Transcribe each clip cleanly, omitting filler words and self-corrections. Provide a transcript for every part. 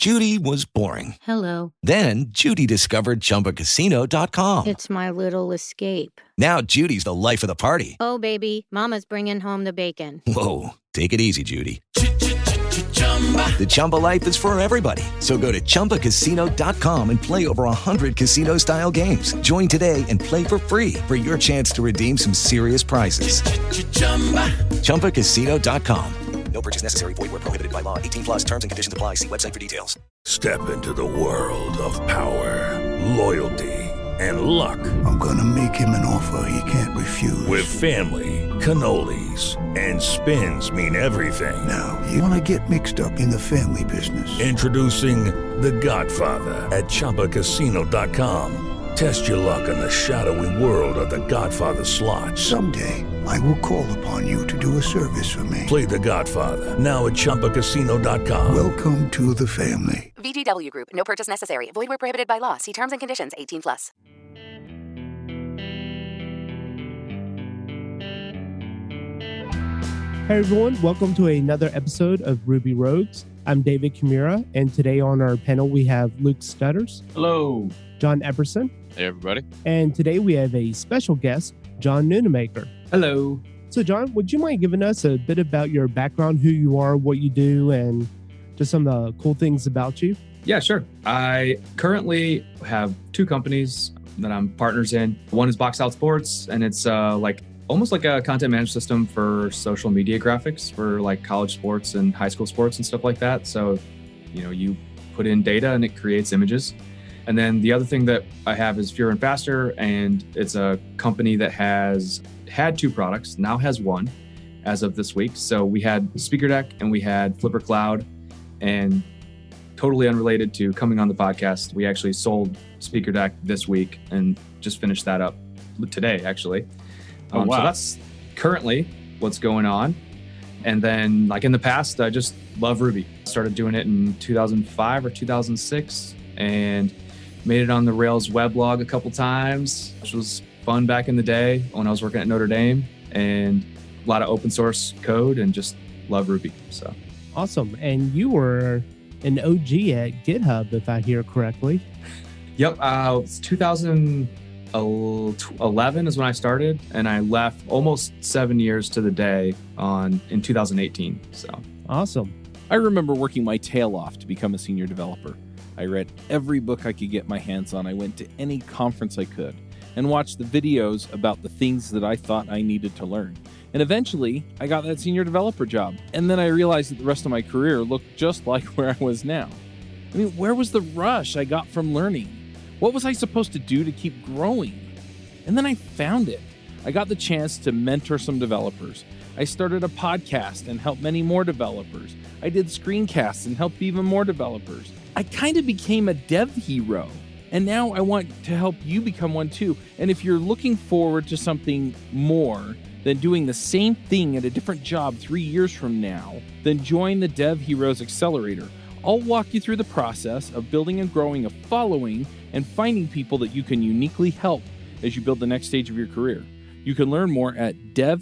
Judy was boring. Hello. Then Judy discovered ChumbaCasino.com. It's my little escape. Now Judy's the life of the party. Oh, baby, mama's bringing home the bacon. Whoa, take it easy, Judy. The Chumba life is for everybody. So go to ChumbaCasino.com and play over 100 casino-style games. Join today and play for free for your chance to redeem some serious prizes. ChumbaCasino.com. No purchase necessary. Void where prohibited by law. 18 plus terms and conditions apply. See website for details. Step into the world of power, loyalty, and luck. I'm going to make him an offer he can't refuse. With family, cannolis, and spins mean everything. Now, you want to get mixed up in the family business. Introducing The Godfather at ChumbaCasino.com. Test your luck in the shadowy world of The Godfather slot. Someday, I will call upon you to do a service for me. Play The Godfather, now at ChumbaCasino.com. Welcome to the family. VGW Group. No purchase necessary. Void where prohibited by law. See terms and conditions. 18 plus. Hey everyone, welcome to another episode of Ruby Roads. I'm David Kimura, and today on our panel we have Luke Stutters. Hello. John Epperson. Hey everybody. And today we have a special guest, John Nunemaker. Hello. So John, would you mind giving us a bit about your background, who you are, what you do, and just some of the cool things about you? Yeah, sure. I currently have two companies that I'm partners in. One is Box Out Sports, and it's almost like a content management system for social media graphics for like college sports and high school sports and stuff like that. So, you put in data and it creates images. And then the other thing that I have is Fewer and Faster, and it's a company that has had two products, now has one as of this week. So we had Speaker Deck and we had Flipper Cloud, and totally unrelated to coming on the podcast, we actually sold Speaker Deck this week and just finished that up today, actually. Oh, wow. So that's currently what's going on. And then like in the past, I just love Ruby. Started doing it in 2005 or 2006 and made it on the Rails weblog a couple times, which was fun back in the day when I was working at Notre Dame, and a lot of open source code, and just love Ruby. So awesome. And you were an OG at GitHub, if I hear correctly. Yep. It's 2011 is when I started, and I left almost 7 years to the day in 2018. So awesome. I remember working my tail off to become a senior developer. I read every book I could get my hands on. I went to any conference I could and watched the videos about the things that I thought I needed to learn. And eventually, I got that senior developer job. And then I realized that the rest of my career looked just like where I was now. I mean, where was the rush I got from learning? What was I supposed to do to keep growing? And then I found it. I got the chance to mentor some developers. I started a podcast and helped many more developers. I did screencasts and helped even more developers. I kind of became a dev hero, and now I want to help you become one too. And if you're looking forward to something more than doing the same thing at a different job 3 years from now, then join the Dev Heroes Accelerator. I'll walk you through the process of building and growing a following and finding people that you can uniquely help as you build the next stage of your career. You can learn more at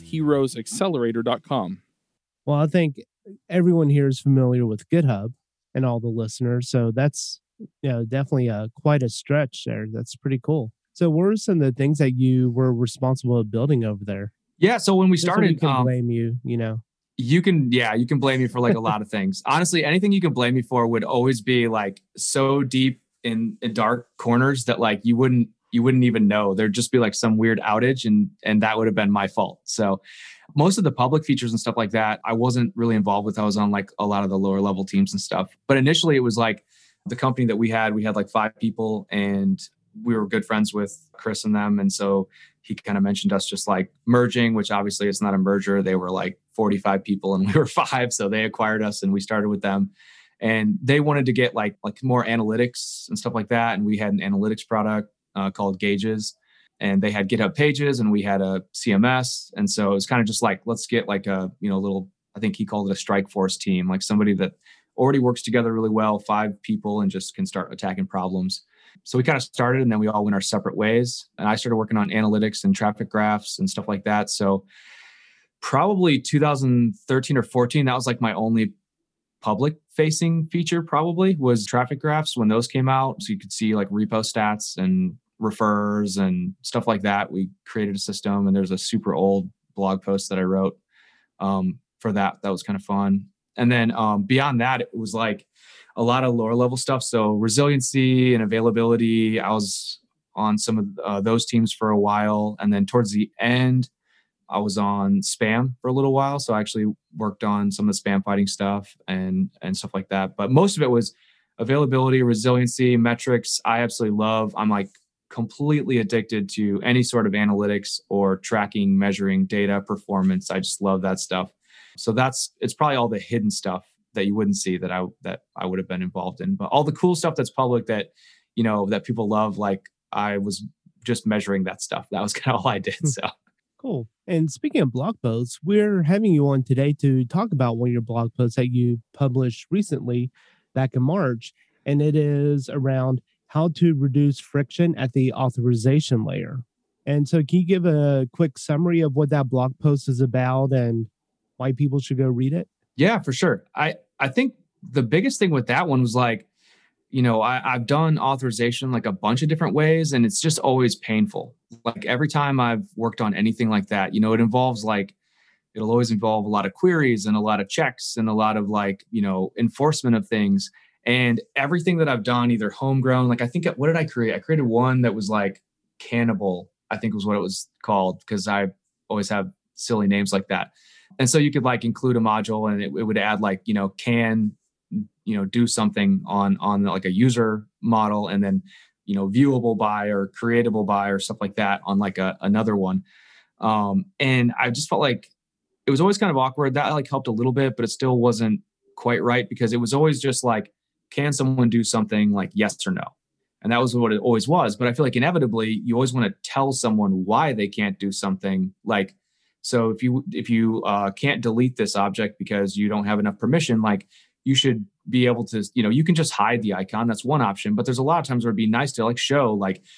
devheroesaccelerator.com. Well, I think everyone here is familiar with GitHub, and all the listeners. So that's definitely quite a stretch there. That's pretty cool. So what are some of the things that you were responsible for building over there? Yeah. So when we started, you can blame you, You can blame me for like a lot of things. Honestly, anything you can blame me for would always be like so deep in dark corners that like you wouldn't even know. There'd just be like some weird outage and that would have been my fault. So most of the public features and stuff like that, I wasn't really involved with. I was on like a lot of the lower level teams and stuff. But initially it was like the company that we had like 5 people, and we were good friends with Chris and them. And so he kind of mentioned us just like merging, which obviously it's not a merger. They were like 45 people and we were 5. So they acquired us and we started with them. And they wanted to get like more analytics and stuff like that. And we had an analytics product called Gauges. And they had GitHub Pages and we had a CMS. And so it was kind of just like, let's get like a, little, I think he called it a strike force team, like somebody that already works together really well, 5 people, and just can start attacking problems. So we kind of started and then we all went our separate ways. And I started working on analytics and traffic graphs and stuff like that. So probably 2013 or 14, that was like my only public facing feature probably was traffic graphs when those came out. So you could see like repo stats and refers and stuff like that. We created a system, and there's a super old blog post that I wrote for that. That was kind of fun. And then beyond that, it was like a lot of lower level stuff. So resiliency and availability, I was on some of those teams for a while. And then towards the end, I was on spam for a little while. So I actually worked on some of the spam fighting stuff and stuff like that. But most of it was availability, resiliency, metrics. I absolutely love. I'm like completely addicted to any sort of analytics or tracking, measuring data, performance. I just love that stuff. So it's probably all the hidden stuff that you wouldn't see that I would have been involved in. But all the cool stuff that's public that, that people love, like I was just measuring that stuff. That was kind of all I did. So cool. And speaking of blog posts, we're having you on today to talk about one of your blog posts that you published recently back in March. And it is around how to reduce friction at the authorization layer. And so can you give a quick summary of what that blog post is about and why people should go read it? Yeah, for sure. I think the biggest thing with that one was like, I've done authorization like a bunch of different ways, and it's just always painful. Like every time I've worked on anything like that, it involves it'll always involve a lot of queries and a lot of checks and a lot of enforcement of things. And everything that I've done, either homegrown, what did I create? I created one that was like Cannibal, I think was what it was called, because I always have silly names like that. And so you could include a module, and it would add can do something on like a user model, and then viewable by or creatable by or stuff like that on another one. And I just felt like it was always kind of awkward. That helped a little bit, but it still wasn't quite right, because it was always just can someone do something yes or no? And that was what it always was. But I feel like inevitably you always want to tell someone why they can't do something. So if you can't delete this object because you don't have enough permission, you should be able to, you can just hide the icon. That's one option. But there's a lot of times where it'd be nice to show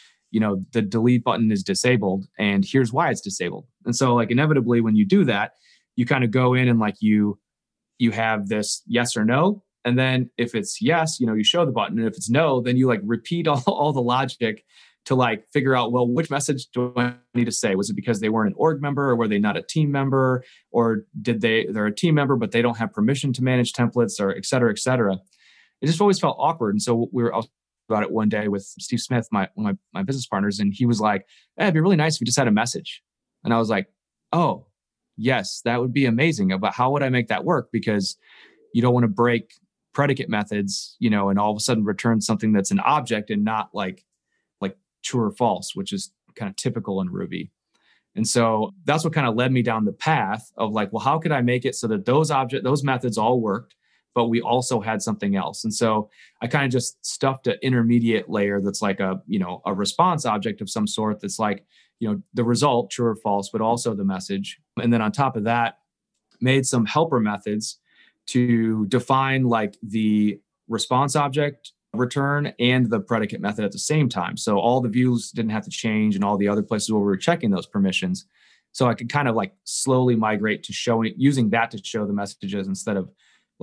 the delete button is disabled and here's why it's disabled. And so inevitably when you do that, you kind of go in and you have this yes or no. And then if it's yes, you show the button. And if it's no, then you repeat all the logic to figure out, well, which message do I need to say? Was it because they weren't an org member, or were they not a team member? Or they're a team member, but they don't have permission to manage templates, or et cetera, et cetera. It just always felt awkward. And so we were about it one day with Steve Smith, one of my business partners. And he was like, hey, it'd be really nice if we just had a message. And I was like, oh, yes, that would be amazing. But how would I make that work? Because you don't want to break predicate methods, and all of a sudden return something that's an object and not like true or false, which is kind of typical in Ruby. And so that's what kind of led me down the path of well, how could I make it so that those methods all worked, but we also had something else? And so I kind of just stuffed an intermediate layer that's a response object of some sort that's the result, true or false, but also the message. And then on top of that, made some helper methods to define the response object return and the predicate method at the same time. So all the views didn't have to change, and all the other places where we were checking those permissions. So I could kind of slowly migrate to using that to show the messages instead of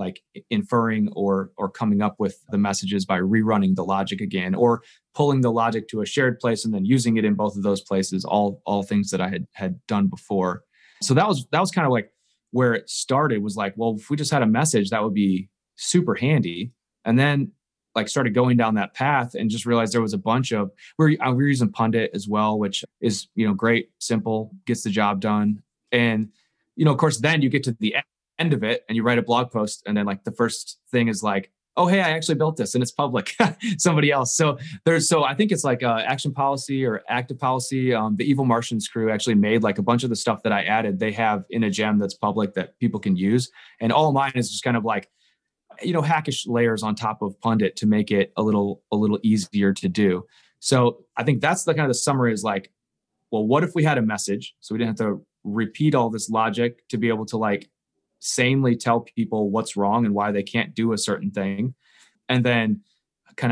inferring or coming up with the messages by rerunning the logic again, or pulling the logic to a shared place and then using it in both of those places, all things that I had done before. So that was kind of where it started, was well, if we just had a message, that would be super handy. And then started going down that path and just realized there was a bunch of, we're using Pundit as well, which is, great, simple, gets the job done. And, of course, then you get to the end of it and you write a blog post, and then the first thing is oh, hey, I actually built this and it's public, somebody else. So I think it's action policy or active policy. The Evil Martians crew actually made a bunch of the stuff that I added. They have in a gem that's public that people can use. And all mine is just kind of hackish layers on top of Pundit to make it a little easier to do. So I think that's the kind of the summary is well, what if we had a message? So we didn't have to repeat all this logic to be able to sanely tell people what's wrong and why they can't do a certain thing. And then kind of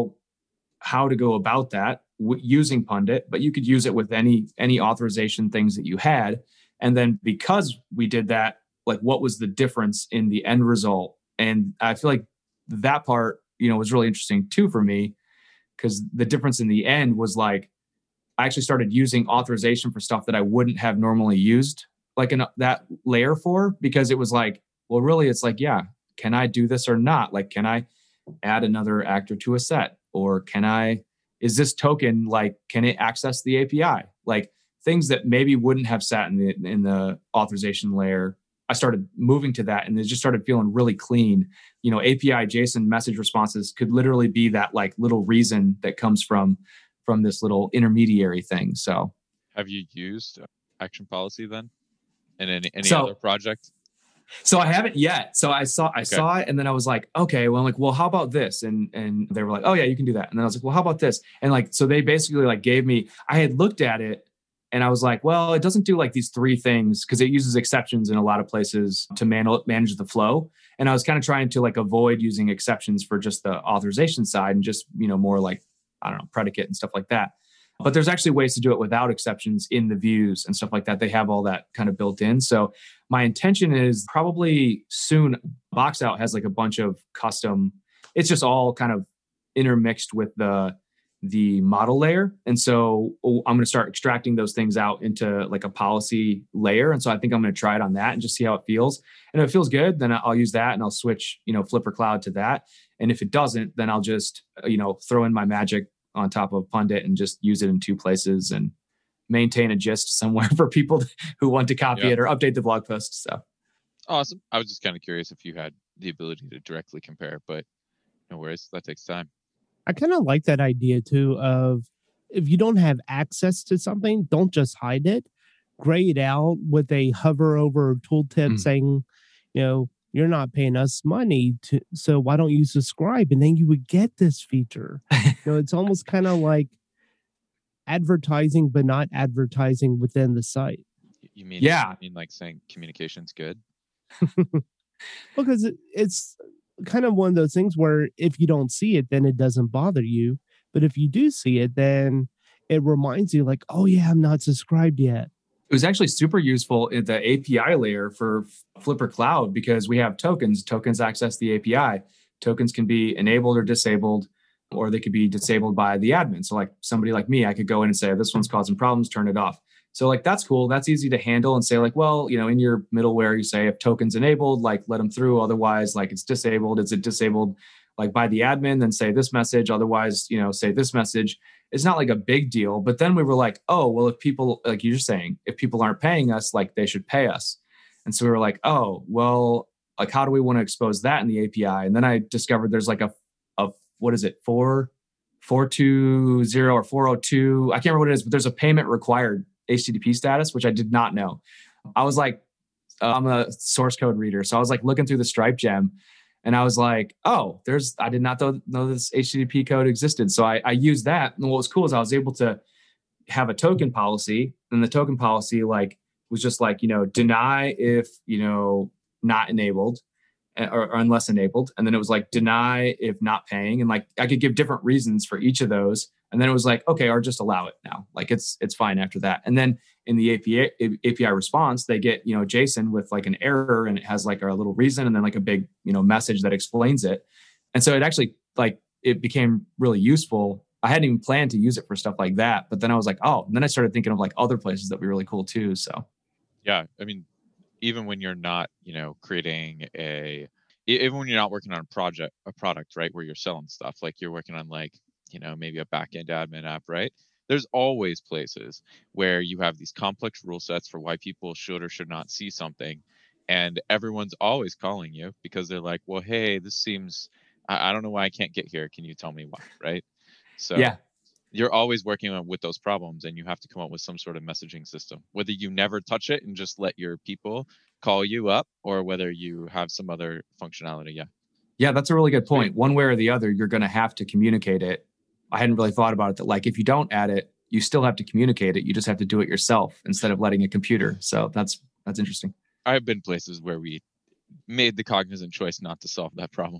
how to go about that using Pundit, but you could use it with any authorization things that you had. And then because we did that, what was the difference in the end result And I feel like that part, was really interesting too for me, because the difference in the end was like, I actually started using authorization for stuff that I wouldn't have normally used like in that layer for, because it was like, well, really, it's like, yeah, can I do this or not? Like, can I add another actor to a set? Or is this token, like, can it access the API? Like things that maybe wouldn't have sat in the authorization layer. I started moving to that, and it just started feeling really clean. API JSON message responses could literally be that like little reason that comes from this little intermediary thing. So have you used action policy then in any So- other project? So I haven't yet. So I saw it, and then I was like, okay, well, I'm like, well, how about this? And they were like, oh yeah, you can do that. And then I was like, well, how about this? And like, so they basically like gave me, I had looked at it and I was like, well, it doesn't do like these three things because it uses exceptions in a lot of places to manage the flow. And I was kind of trying to like avoid using exceptions for just the authorization side and just, more like, I don't know, predicate and stuff like that. But there's actually ways to do it without exceptions in the views and stuff like that. They have all that kind of built in. So my intention is probably soon, BoxOut has like a bunch of custom, it's just all kind of intermixed with the model layer. And so I'm going to start extracting those things out into like a policy layer. And so I think I'm going to try it on that and just see how it feels. And if it feels good, then I'll use that and I'll switch, Flipper Cloud to that. And if it doesn't, then I'll just, throw in my magic on top of Pundit and just use it in two places and maintain a gist somewhere for people who want to copy it or update the blog post. So awesome. I was just kind of curious if you had the ability to directly compare, but no worries. That takes time. I kind of like that idea too of if you don't have access to something, don't just hide it. Gray it out with a hover over tooltip saying, you're not paying us money so why don't you subscribe? And then you would get this feature. It's almost kind of like advertising, but not advertising within the site. You mean like saying communication's good? Because it's kind of one of those things where if you don't see it, then it doesn't bother you. But if you do see it, then it reminds you like, oh yeah, I'm not subscribed yet. It was actually super useful in the API layer for Flipper Cloud because we have tokens. Tokens access the API. Tokens can be enabled or disabled, or they could be disabled by the admin. So like somebody like me, I could go in and say, this one's causing problems, turn it off. So like, that's cool. That's easy to handle and say like, well, in your middleware, you say if tokens enabled, like let them through. Otherwise, like it's disabled. Is it disabled like by the admin? Then say this message. Otherwise, say this message. It's not like a big deal. But then we were like, oh, well, if people, like you're saying, if people aren't paying us, like they should pay us. And so we were like, oh, well, like how do we want to expose that in the API? And then I discovered there's like a what is it, 420 or 402? I can't remember what it is, but there's a payment required HTTP status, which I did not know. I was like, I'm a source code reader. So I was like looking through the Stripe gem and I was like, oh, I did not know this HTTP code existed. So I used that. And what was cool is I was able to have a token policy, and the token policy like was just like, deny if, not enabled or unless enabled. And then it was like deny if not paying. And like, I could give different reasons for each of those. And then it was like, okay, or just allow it now. Like it's fine after that. And then in the API response, they get, JSON with like an error, and it has like a little reason and then like a big, message that explains it. And so it actually like, it became really useful. I hadn't even planned to use it for stuff like that. But then I was like, oh, and then I started thinking of like other places that would be really cool too. So yeah, I mean, even when you're not, even when you're not working on a product, right, where you're selling stuff, like you're working on like, maybe a backend admin app, right? There's always places where you have these complex rule sets for why people should or should not see something. And everyone's always calling you because they're like, well, hey, this seems, I don't know why I can't get here. Can you tell me why? Right. So yeah, you're always working with those problems, and you have to come up with some sort of messaging system, whether you never touch it and just let your people call you up, or whether you have some other functionality. Yeah, that's a really good point. One way or the other, you're going to have to communicate it. I hadn't really thought about it that like if you don't add it, you still have to communicate it. You just have to do it yourself instead of letting a computer. So that's interesting. I've been places where we made the cognizant choice not to solve that problem.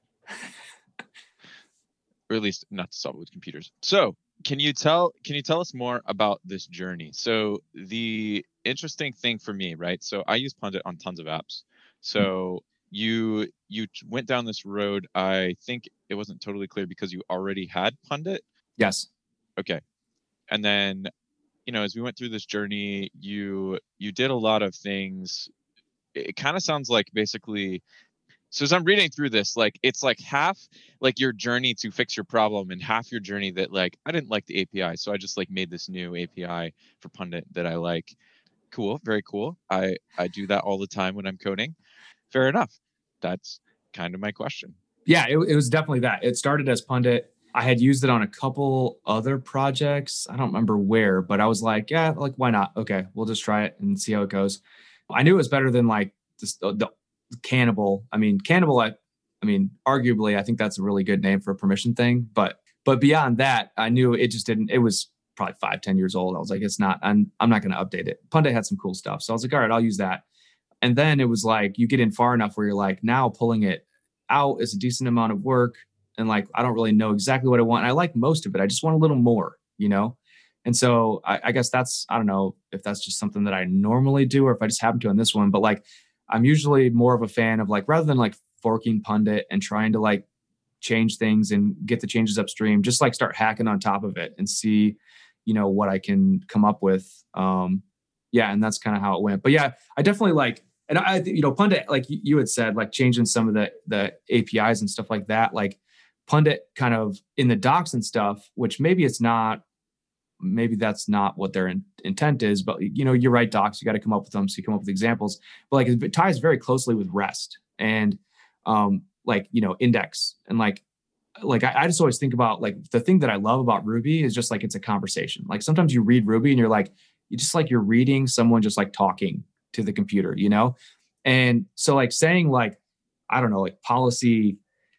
Or at least not to solve it with computers. So can you tell us more about this journey? So the interesting thing for me, right? So I use Pundit on tons of apps. So went down this road. I think it wasn't totally clear because you already had Pundit. Yes. Okay. And then, as we went through this journey, you did a lot of things. It kind of sounds like basically, so as I'm reading through this, like it's like half like your journey to fix your problem and half your journey that like I didn't like the API, so I just like made this new API for Pundit that I like. Cool, very cool. I do that all the time when I'm coding. Fair enough. That's kind of my question. Yeah, it was definitely that. It started as Pundit. I had used it on a couple other projects. I don't remember where, but I was like, yeah, like why not? Okay, we'll just try it and see how it goes. I knew it was better than like the Cannibal. I mean, arguably, I think that's a really good name for a permission thing. But beyond that, I knew it just didn't. It was probably 5-10 years old. I was like, it's not. I'm not going to update it. Pundit had some cool stuff, so I was like, all right, I'll use that. And then it was like you get in far enough where you're like, now pulling it out is a decent amount of work, and like I don't really know exactly what I want. And I like most of it. I just want a little more, And so I guess I don't know if that's just something that I normally do or if I just happen to on this one, but like I'm usually more of a fan of like, rather than like forking Pundit and trying to like change things and get the changes upstream, just like start hacking on top of it and see, what I can come up with. Yeah. And that's kind of how it went. But yeah, I definitely like, and I, Pundit, like you had said, like changing some of the APIs and stuff like that, like Pundit kind of in the docs and stuff, which maybe that's not what their intent is, but you're right, docs, you got to come up with them. So you come up with examples, but like it ties very closely with REST and index. And like I just always think about like the thing that I love about Ruby is just like, it's a conversation. Like sometimes you read Ruby and you're reading someone just like talking to the computer, And so like saying like, I don't know, like policy,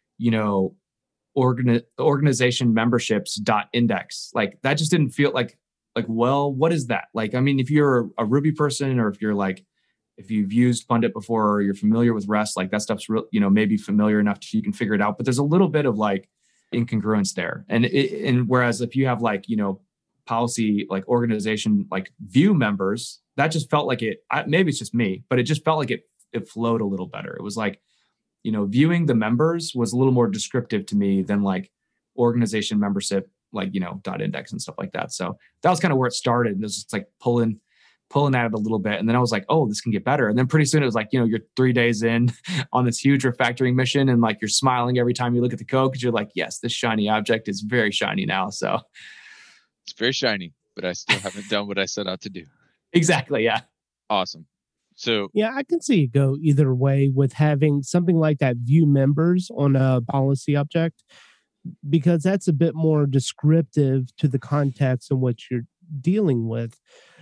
organization memberships .index, like that just didn't feel like, well, what is that? Like, I mean, if you're a Ruby person or if you've used Pundit before or you're familiar with REST, like that stuff's real, maybe familiar enough to you can figure it out, but there's a little bit of like incongruence there. And whereas if you have like, policy, like organization, like view members, that just felt like maybe it's just me, but it just felt like it flowed a little better. It was like, viewing the members was a little more descriptive to me than like organization membership, like, .index and stuff like that. So that was kind of where it started. And it was just like pulling at it a little bit. And then I was like, oh, this can get better. And then pretty soon it was like, you're 3 days in on this huge refactoring mission. And like, you're smiling every time you look at the code because you're like, yes, this shiny object is very shiny now. So it's very shiny, but I still haven't done what I set out to do. Exactly. Yeah. Awesome. So yeah, I can see it go either way with having something like that view members on a policy object, because that's a bit more descriptive to the context in which you're dealing with.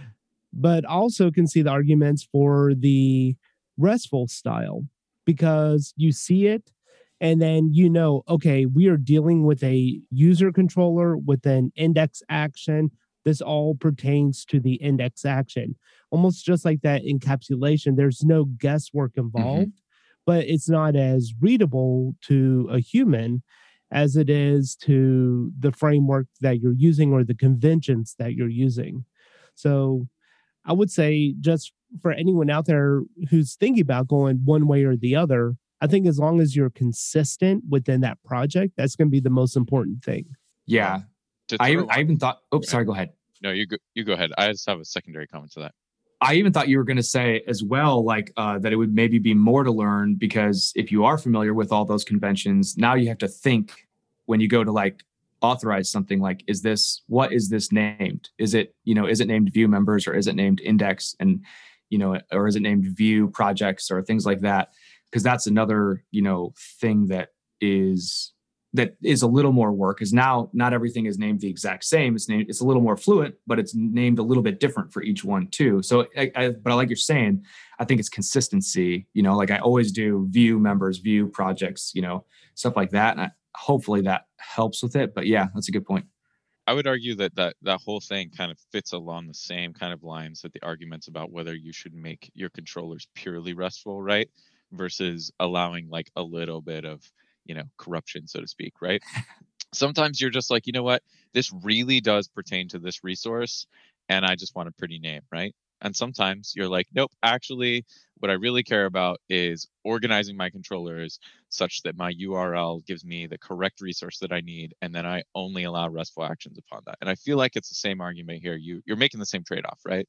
But also can see the arguments for the RESTful style, because you see it and then okay, we are dealing with a user controller with an index action. This all pertains to the index action. Almost just like that encapsulation. There's no guesswork involved, but it's not as readable to a human as it is to the framework that you're using or the conventions that you're using. So I would say, just for anyone out there who's thinking about going one way or the other, I think as long as you're consistent within that project, that's going to be the most important thing. Yeah. I even thought, sorry, go ahead. No, you go ahead. I just have a secondary comment to that. I even thought you were going to say as well, like that it would maybe be more to learn, because if you are familiar with all those conventions, now you have to think when you go to like authorize something, like, what is this named? Is it named view members, or is it named index, and, or is it named view projects or things like that? Because that's another, thing that is a little more work, is now not everything is named the exact same. It's a little more fluent, but it's named a little bit different for each one too. So but I like you're saying, I think it's consistency, like I always do view members, view projects, stuff like that. And hopefully that helps with it. But yeah, that's a good point. I would argue that whole thing kind of fits along the same kind of lines that the arguments about whether you should make your controllers purely RESTful, right? Versus allowing like a little bit of, corruption, so to speak, right? Sometimes you're just like, you know what, this really does pertain to this resource, and I just want a pretty name, right? And sometimes you're like, nope, actually, what I really care about is organizing my controllers such that my URL gives me the correct resource that I need, and then I only allow RESTful actions upon that. And I feel like it's the same argument here. You're making the same trade-off, right?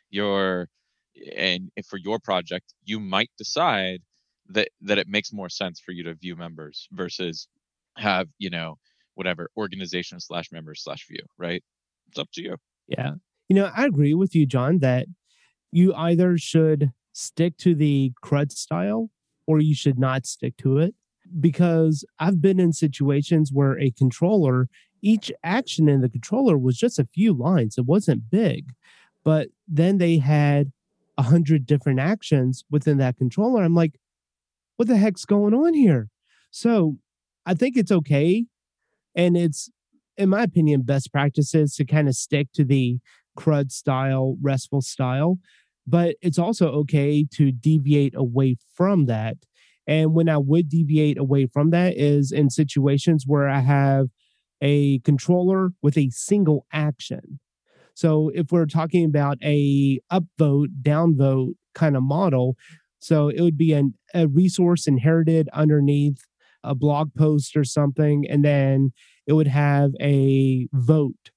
And for your project, you might decide that it makes more sense for you to view members versus have, whatever organization/members/view, right? It's up to you. Yeah. I agree with you, John, that you either should stick to the CRUD style or you should not stick to it. Because I've been in situations where a controller, each action in the controller was just a few lines. It wasn't big, but then they had 100 different actions within that controller. I'm like, what the heck's going on here? So I think it's okay. And it's, in my opinion, best practices to kind of stick to the CRUD style, RESTful style. But it's also okay to deviate away from that. And when I would deviate away from that is in situations where I have a controller with a single action. So if we're talking about a upvote, downvote kind of model, so it would be a resource inherited underneath a blog post or something, and then it would have a vote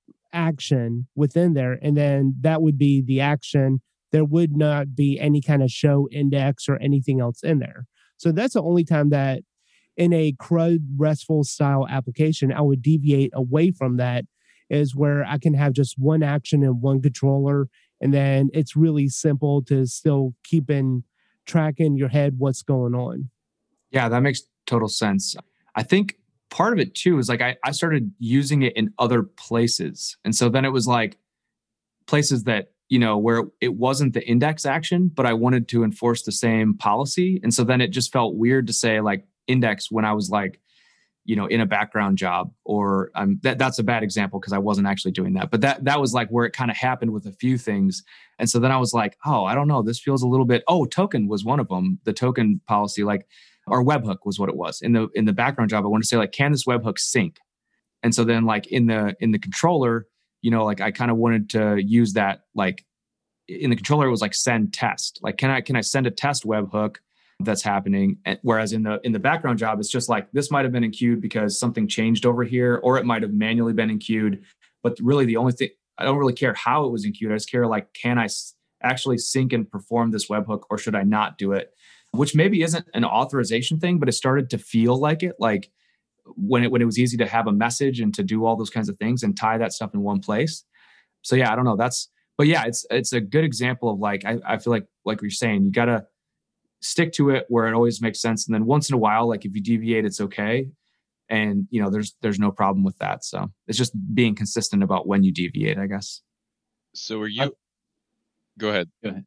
action within there, and then that would be the action. There would not be any kind of show index or anything else in there. So that's the only time that in a CRUD RESTful style application, I would deviate away from that, is where I can have just one action in one controller. And then it's really simple to still keep in track in your head what's going on. Yeah, that makes total sense. I think part of it too is like I started using it in other places. And so then it was like places that, where it wasn't the index action, but I wanted to enforce the same policy. And so then it just felt weird to say like index when I was like, in a background job, or that's a bad example because I wasn't actually doing that. But that was like where it kind of happened with a few things. And so then I was like, oh, I don't know. This feels a little bit, token was one of them. The token policy, like, or webhook was what it was. In the background job, I wanted to say like, can this webhook sync? And so then like in the controller, like I kind of wanted to use that, like in the controller, it was like send test. Like, can I send a test webhook that's happening? Whereas in the background job, it's just like, this might've been in queued because something changed over here, or it might've manually been in queued. But really the only thing, I don't really care how it was in queued. I just care like, can I actually sync and perform this webhook, or should I not do it? Which maybe isn't an authorization thing, but it started to feel like it, like when it was easy to have a message and to do all those kinds of things and tie that stuff in one place. So yeah, I don't know. But yeah, it's a good example of like, I feel like you're saying, you got to stick to it where it always makes sense. And then once in a while, like if you deviate, it's okay. And there's no problem with that. So it's just being consistent about when you deviate, I guess. So are you, go ahead.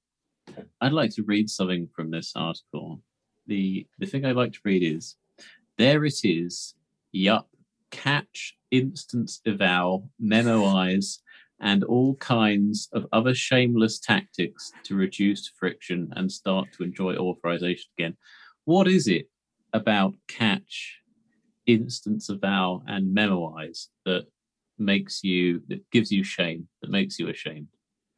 I'd like to read something from this article. The thing I'd like to read is, there it is, yup, catch, instance eval, memoize, and all kinds of other shameless tactics to reduce friction and start to enjoy authorization again. What is it about catch, instance eval, and memoize that gives you shame, that makes you ashamed?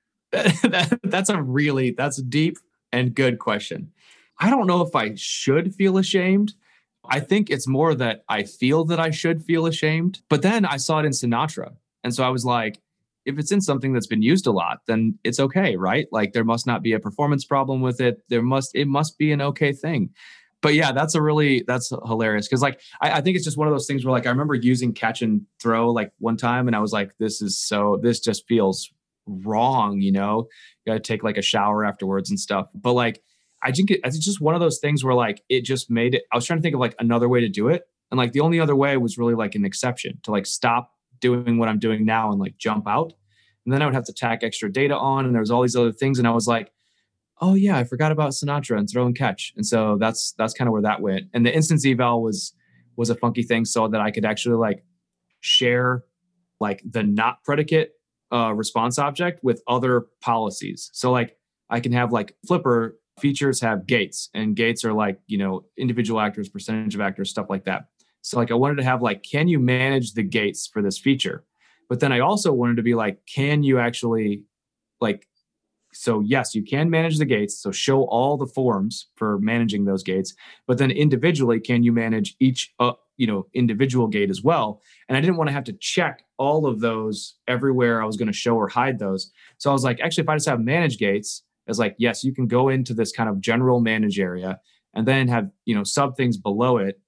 That's a deep and good question. I don't know if I should feel ashamed. I think it's more that I feel that I should feel ashamed. But then I saw it in Sinatra. And so I was like, if it's in something that's been used a lot, then it's okay, right? Like there must not be a performance problem with it. It must be an okay thing. But yeah, that's hilarious. Cause like, I think it's just one of those things where like, I remember using catch and throw like one time and I was like, this just feels wrong, you got to take like a shower afterwards and stuff. But like, I think it's just one of those things where like, it just made it, I was trying to think of like another way to do it. And like, the only other way was really like an exception to like stop doing what I'm doing now and like jump out. And then I would have to tack extra data on. And there was all these other things. And I was like, oh yeah, I forgot about Sinatra and throw and catch. And so that's kind of where that went. And the instance eval was a funky thing so that I could actually like share like the not predicate response object with other policies. So like I can have like Flipper features have gates, and gates are like, individual actors, percentage of actors, stuff like that. So like I wanted to have like, can you manage the gates for this feature? But then I also wanted to be like, can you actually like So yes, you can manage the gates. So show all the forms for managing those gates, but then individually, can you manage each, individual gate as well? And I didn't want to have to check all of those everywhere I was going to show or hide those. So I was like, actually, if I just have manage gates, it's like, yes, you can go into this kind of general manage area and then have, sub things below it.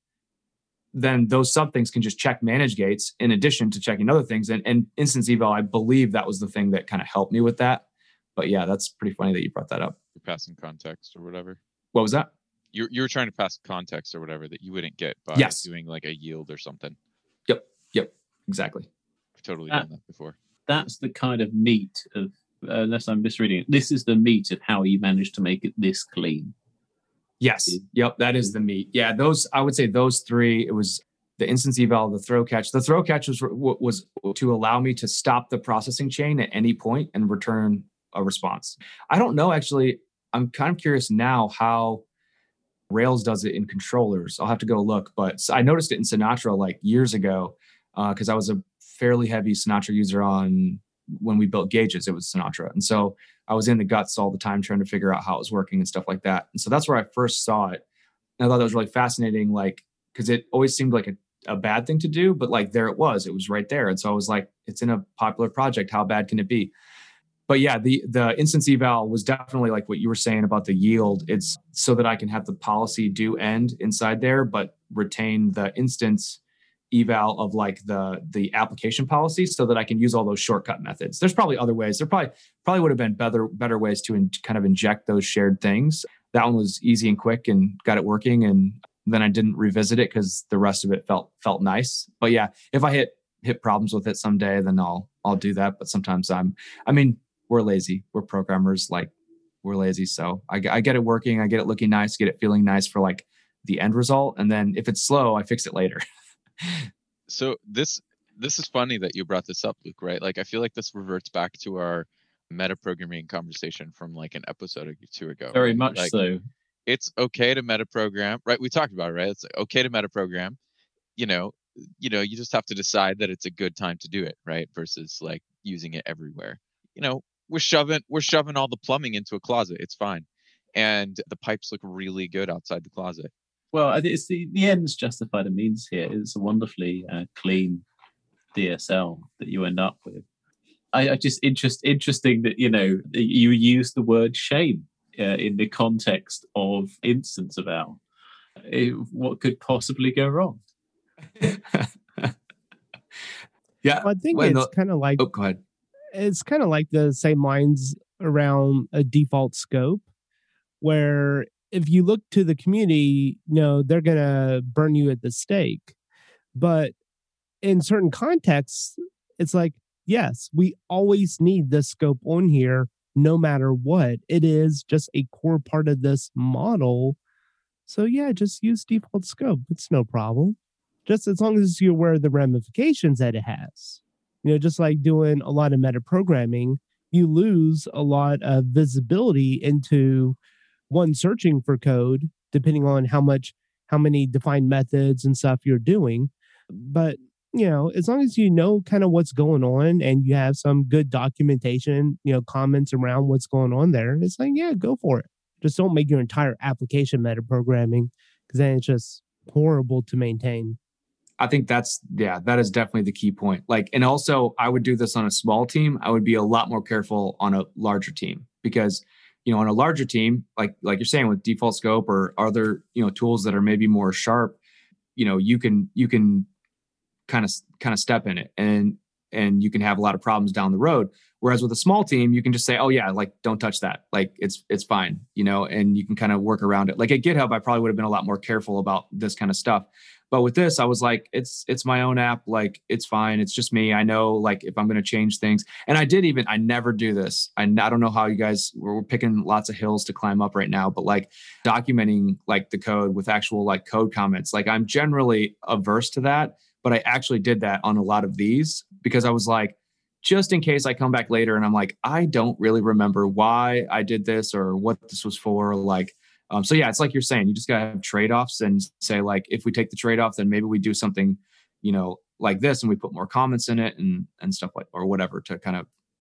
Then those sub things can just check manage gates in addition to checking other things. And instance eval, I believe that was the thing that kind of helped me with that. But yeah, that's pretty funny that you brought that up. You're passing context or whatever. What was that? You were trying to pass context or whatever that you wouldn't get by doing like a yield or something. Yep, exactly. I've totally done that before. That's the kind of meat of, unless I'm misreading it, this is the meat of how you manage to make it this clean. Yes. Yep. That is the meat. Yeah. I would say those three, it was the instance eval, the throw catch. The throw catch was to allow me to stop the processing chain at any point and return a response. I don't know, actually. I'm kind of curious now how Rails does it in controllers. I'll have to go look, but I noticed it in Sinatra like years ago because I was a fairly heavy Sinatra user when we built gauges. It was Sinatra. And so I was in the guts all the time trying to figure out how it was working and stuff like that. And so that's where I first saw it. And I thought that was really fascinating, like, because it always seemed like a bad thing to do, but like there it was right there. And so I was like, it's in a popular project. How bad can it be? But yeah, the instance eval was definitely like what you were saying about the yield. It's so that I can have the policy do end inside there, but retain the instance eval of like the application policy so that I can use all those shortcut methods. There's probably other ways. There probably would have been better ways to kind of inject those shared things. That one was easy and quick and got it working. And then I didn't revisit it because the rest of it felt nice. But yeah, if I hit problems with it someday, then I'll do that. But sometimes we're lazy. We're programmers, like we're lazy. So I get it working. I get it looking nice, get it feeling nice for like the end result. And then if it's slow, I fix it later. So this is funny that you brought this up, Luke, right? Like, I feel like this reverts back to our metaprogramming conversation from like an episode or two ago. Very right? much like, so. It's okay to metaprogram, right? We talked about it, right? It's okay to metaprogram. You just have to decide that it's a good time to do it, right? Versus like using it everywhere. We're shoving all the plumbing into a closet. It's fine. And the pipes look really good outside the closet. Well, it's the ends justify the means here. It's a wonderfully clean DSL that you end up with. I just interesting that, you use the word shame in the context of instance eval. What could possibly go wrong? Yeah. I think it's kind of like... Oh, go ahead. It's kind of like the same lines around a default scope, where if you look to the community, they're going to burn you at the stake. But in certain contexts, it's like, yes, we always need this scope on here, no matter what. It is just a core part of this model. So yeah, just use default scope. It's no problem. Just as long as you're aware of the ramifications that it has. Just like doing a lot of metaprogramming, you lose a lot of visibility into one searching for code, depending on how many defined methods and stuff you're doing. But, as long as you know kind of what's going on and you have some good documentation, comments around what's going on there, it's like, yeah, go for it. Just don't make your entire application metaprogramming, because then it's just horrible to maintain. I think that is definitely the key point. Like, and also I would do this on a small team. I would be a lot more careful on a larger team because, on a larger team, like you're saying with default scope or other, tools that are maybe more sharp, you can kind of step in it and you can have a lot of problems down the road. Whereas with a small team, you can just say, oh yeah, like don't touch that. Like it's fine, and you can kind of work around it. Like at GitHub, I probably would have been a lot more careful about this kind of stuff. But with this, I was like, it's my own app. Like, it's fine. It's just me. I know, like, if I'm going to change things. And I never do this. I don't know how you guys, we're picking lots of hills to climb up right now, but like documenting like the code with actual like code comments, like I'm generally averse to that. But I actually did that on a lot of these because I was like, just in case I come back later and I'm like, I don't really remember why I did this or what this was for. Like, so yeah, it's like you're saying, you just gotta have trade-offs and say like, if we take the trade-off, then maybe we do something, like this and we put more comments in it and stuff like, or whatever to kind of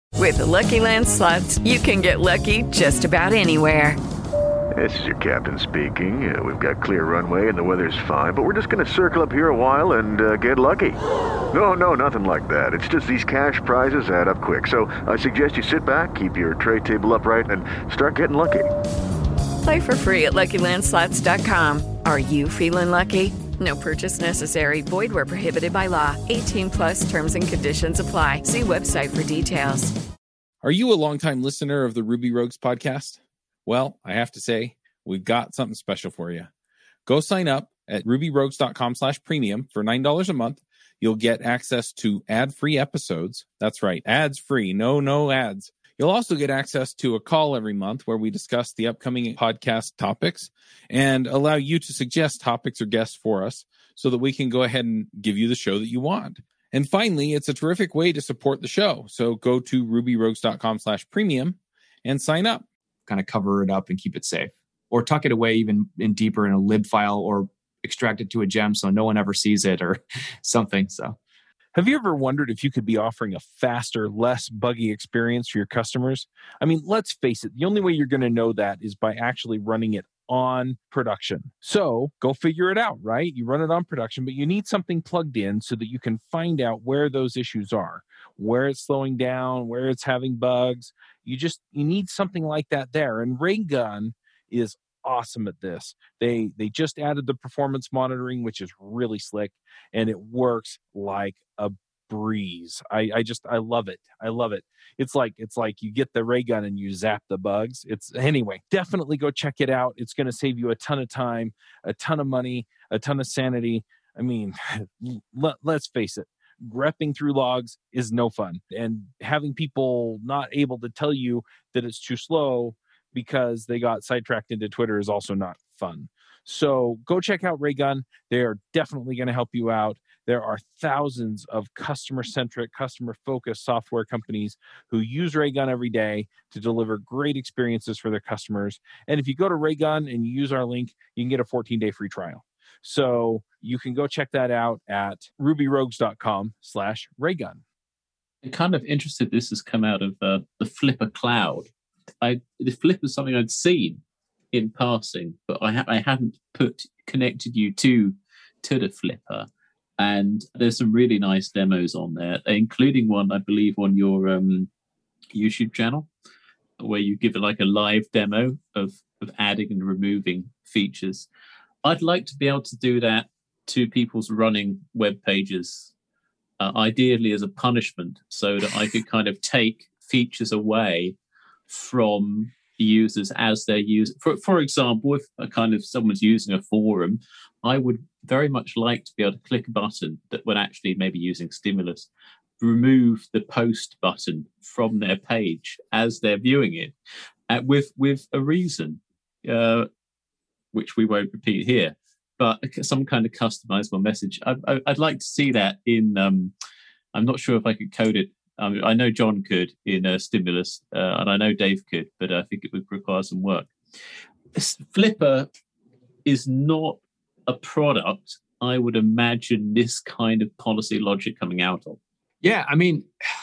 With the Lucky Land Slots, you can get lucky just about anywhere. This is your captain speaking. We've got clear runway and the weather's fine, but we're just going to circle up here a while and get lucky. No, nothing like that. It's just these cash prizes add up quick. So I suggest you sit back, keep your tray table upright, and start getting lucky. Play for free at LuckyLandSlots.com. Are you feeling lucky? No purchase necessary. Void where prohibited by law. 18+ terms and conditions apply. See website for details. Are you a longtime listener of the Ruby Rogues podcast? Well, I have to say, we've got something special for you. Go sign up at rubyrogues.com/premium for $9 a month. You'll get access to ad-free episodes. That's right, ads-free, no ads. You'll also get access to a call every month where we discuss the upcoming podcast topics and allow you to suggest topics or guests for us so that we can go ahead and give you the show that you want. And finally, it's a terrific way to support the show. So go to rubyrogues.com/premium and sign up. Kind of cover it up and keep it safe, or tuck it away even in deeper in a lib file, or extract it to a gem so no one ever sees it or something. So have you ever wondered if you could be offering a faster, less buggy experience for your customers? I mean, let's face it, the only way you're going to know that is by actually running it on production. So go figure it out, right? You run it on production, but you need something plugged in so that you can find out where those issues are, where it's slowing down, where it's having bugs. You need something like that there. And Raygun is awesome at this. They just added the performance monitoring, which is really slick, and it works like a breeze. I love it. I love it. It's like you get the ray gun and you zap the bugs. Anyway, definitely go check it out. It's going to save you a ton of time, a ton of money, a ton of sanity. I mean, let's face it. Grepping through logs is no fun, and having people not able to tell you that it's too slow because they got sidetracked into Twitter is also not fun. So go check out Raygun. They are definitely going to help you out. There are thousands of customer-centric, customer-focused software companies who use Raygun every day to deliver great experiences for their customers. And if you go to Raygun and you use our link, you can get a 14-day free trial. So you can go check that out at rubyrogues.com/Raygun. I'm kind of interested this has come out of the Flipper cloud. The Flipper is something I'd seen in passing, but I hadn't connected you to the Flipper. And there's some really nice demos on there, including one, I believe, on your YouTube channel, where you give it like a live demo of adding and removing features. I'd like to be able to do that to people's running web pages, ideally as a punishment, so that I could kind of take features away from users as they're using. For example, if someone's using a forum, I would very much like to be able to click a button that would actually, maybe using Stimulus, remove the post button from their page as they're viewing it, with a reason, which we won't repeat here, but some kind of customizable message. I'd like to see that in. I'm not sure if I could code it. I know John could in Stimulus, and I know Dave could, but I think it would require some work. Flipper is not a product I would imagine this kind of policy logic coming out of. Yeah, I mean,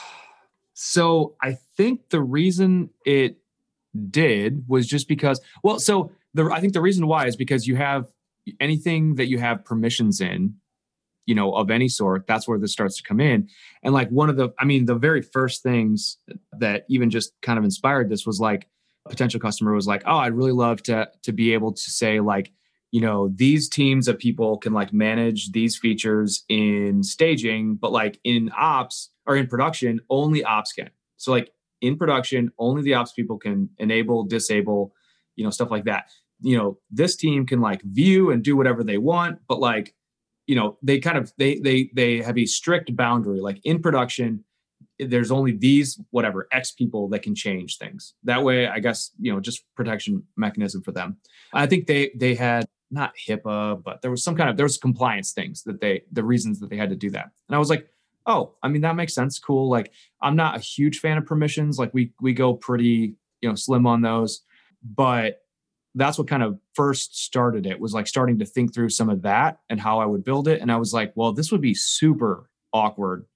so I think the reason it did was just because, I think the reason why is because you have anything that you have permissions in, of any sort, that's where this starts to come in. And like the very first things that even just kind of inspired this was like a potential customer was like, oh, I'd really love to be able to say like, these teams of people can like manage these features in staging, but like in ops or in production, only ops can. So like in production, only the ops people can enable, disable, stuff like that. This team can like view and do whatever they want, but like, they have a strict boundary. Like in production, there's only these X people that can change things. That way, I guess, just protection mechanism for them. I think they had not HIPAA, but there was compliance things the reasons that they had to do that. And I was like, oh, I mean, that makes sense. Cool. Like I'm not a huge fan of permissions. Like we go pretty, slim on those, but that's what kind of first started it, was like starting to think through some of that and how I would build it. And I was like, well, this would be super awkward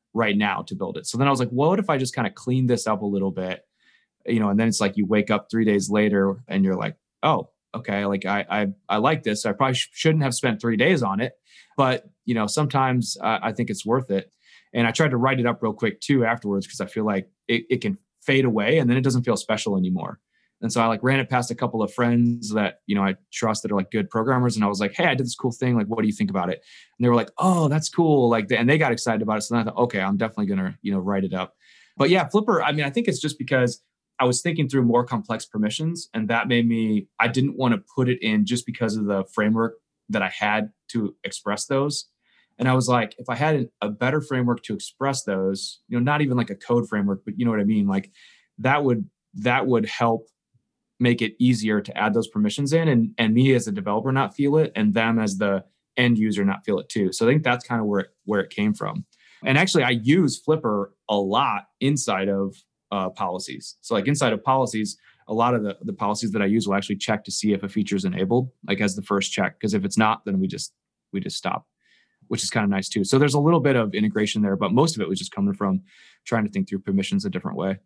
right now to build it. So then I was like, what if I just kind of clean this up a little bit, and then it's like you wake up 3 days later and you're like, oh, okay, like I like this. I probably shouldn't have spent 3 days on it, but sometimes I think it's worth it. And I tried to write it up real quick too afterwards, because I feel like it can fade away and then it doesn't feel special anymore. And so I like ran it past a couple of friends that, I trust that are like good programmers. And I was like, hey, I did this cool thing. Like, what do you think about it? And they were like, oh, that's cool. and they got excited about it. So then I thought, okay, I'm definitely going to, write it up. But yeah, Flipper, I mean, I think it's just because I was thinking through more complex permissions, and that made I didn't want to put it in just because of the framework that I had to express those. And I was like, if I had a better framework to express those, not even like a code framework, but you know what I mean? Like that would help make it easier to add those permissions in, and me as a developer not feel it, and them as the end user not feel it too. So I think that's kind of where it came from. And actually I use Flipper a lot inside of policies. So like inside of policies, a lot of the policies that I use will actually check to see if a feature is enabled, like as the first check. Because if it's not, then we just stop, which is kind of nice too. So there's a little bit of integration there, but most of it was just coming from trying to think through permissions a different way.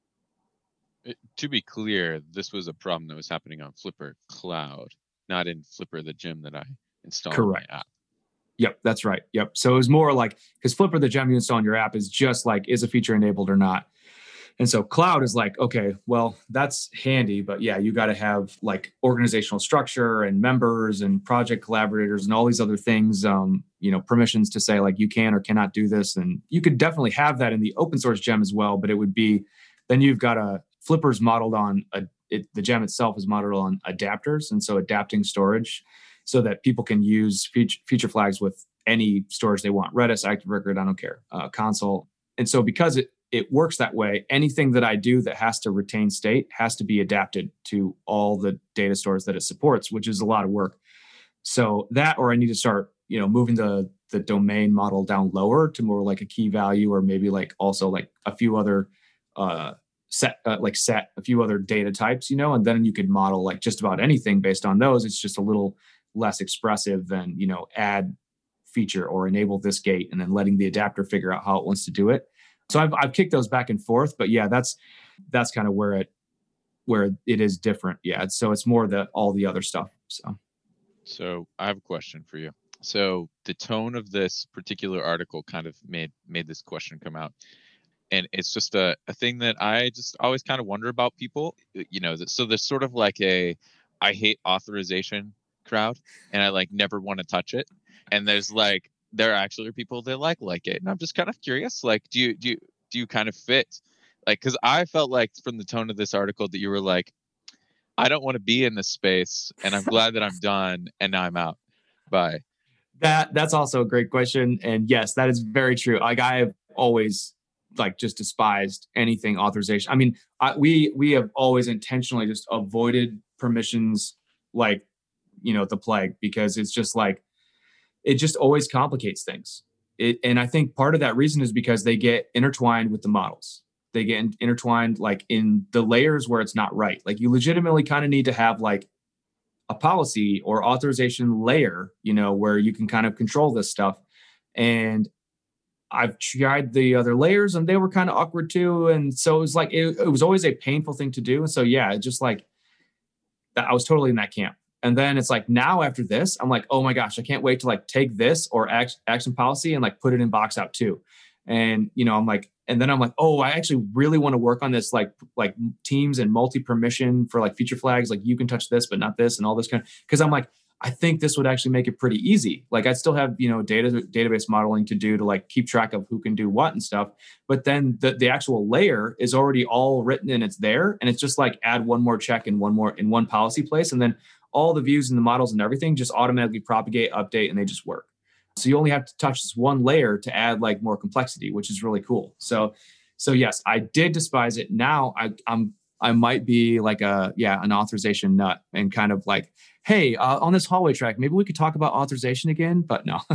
To be clear, this was a problem that was happening on Flipper Cloud, not in Flipper the gem that I installed in my app. Yep, that's right. Yep. So it was more like, because Flipper the gem you install in your app is just like, is a feature enabled or not? And so cloud is like, okay, well, that's handy, but yeah, you got to have like organizational structure and members and project collaborators and all these other things, permissions to say like you can or cannot do this. And you could definitely have that in the open source gem as well, but it would be, then you've got Flipper's modeled on, the gem itself is modeled on adapters. And so adapting storage so that people can use feature flags with any storage they want, Redis, Active Record, I don't care, console. And so because it works that way, anything that I do that has to retain state has to be adapted to all the data stores that it supports, which is a lot of work. So that, or I need to start, moving the domain model down lower to more like a key value, or maybe like also like a few other set a few other data types, and then you could model like just about anything based on those. It's just a little less expressive than, add feature or enable this gate and then letting the adapter figure out how it wants to do it. So I've kicked those back and forth, but yeah, that's kind of where it is different. Yeah. So it's more all the other stuff. So I have a question for you. So the tone of this particular article kind of made this question come out. And it's just a thing that I just always kind of wonder about people, so there's sort of like I hate authorization crowd, and I like never want to touch it. And there's like, there actually are people that like it. And I'm just kind of curious, like, do you kind of fit? Like, cause I felt like from the tone of this article that you were like, I don't want to be in this space and I'm glad that I'm done and now I'm out. Bye. That's also a great question. And yes, that is very true. Like I have always like just despised anything authorization. I mean, we have always intentionally just avoided permissions like, the plague, because it's just like, it just always complicates things. And I think part of that reason is because they get intertwined with the models. They get intertwined like in the layers where it's not right. Like you legitimately kind of need to have like a policy or authorization layer, where you can kind of control this stuff. And I've tried the other layers and they were kind of awkward too. And so it was like, it was always a painful thing to do. And so, yeah, just like that, I was totally in that camp. And then it's like, now after this, I'm like, oh my gosh, I can't wait to like take this or action policy and like put it in box out too. And, I'm like, and then I'm like, oh, I actually really want to work on this, like teams and multi-permission for like feature flags. Like you can touch this, but not this and all this kind of, cause I'm like, I think this would actually make it pretty easy. Like I still have, database modeling to do to like keep track of who can do what and stuff. But then the actual layer is already all written and it's there. And it's just like add one more check in one policy place. And then all the views and the models and everything just automatically propagate, update, and they just work. So you only have to touch this one layer to add like more complexity, which is really cool. So yes, I did despise it. Now I might be like an authorization nut and kind of like, hey, on this hallway track, maybe we could talk about authorization again, but no.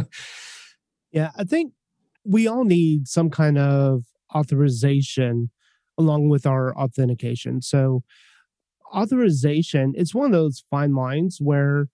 Yeah, I think we all need some kind of authorization along with our authentication. So authorization, it's one of those fine lines where